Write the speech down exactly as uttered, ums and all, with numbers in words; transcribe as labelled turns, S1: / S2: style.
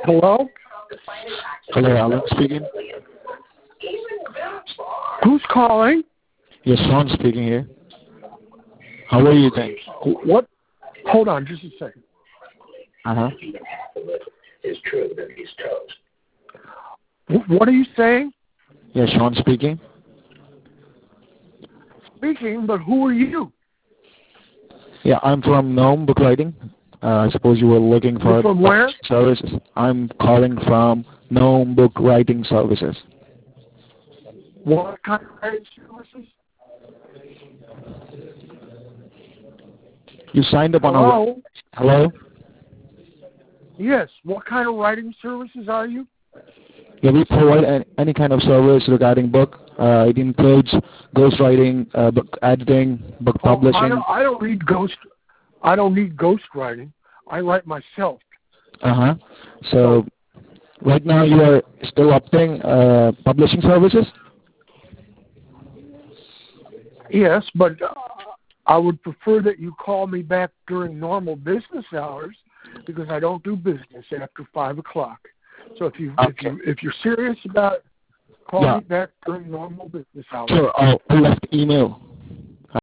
S1: Hello?
S2: Hello, Alan speaking.
S1: Who's calling?
S2: Yes, Sean speaking here. How are you doing?
S1: What? Hold on just a second.
S2: Uh-huh.
S1: What are you saying?
S2: Yes, Sean speaking.
S1: Speaking, but who are you?
S2: Yeah, I'm from Gnome Book Writing. Uh, I suppose you were looking for
S1: You're from where?
S2: services. I'm calling from Gnome Book Writing Services.
S1: What kind of writing services?
S2: You signed up on
S1: Hello?
S2: our... Hello?
S1: Yes. What kind of writing services are you?
S2: Yeah, we provide any, any kind of service regarding book. Uh, it includes ghostwriting, uh, book editing, book
S1: Oh,
S2: publishing.
S1: I don't, I don't need ghost. I don't need ghost writing. I write myself.
S2: Uh-huh. So, right now you are still opting uh, publishing services?
S1: Yes, but uh, I would prefer that you call me back during normal business hours because I don't do business after five o'clock. So if you
S2: Okay.
S1: if you if you're serious about it, call
S2: Yeah.
S1: me back during normal business hours.
S2: Sure, I'll, I'll left email